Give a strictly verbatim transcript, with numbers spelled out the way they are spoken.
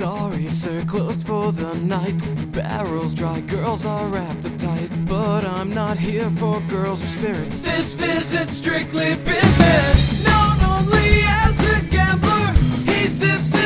Sorry, sir, closed for the night. Barrels dry, girls are wrapped up tight. But I'm not here for girls or spirits. This visit's strictly business. Known only as the gambler, he sips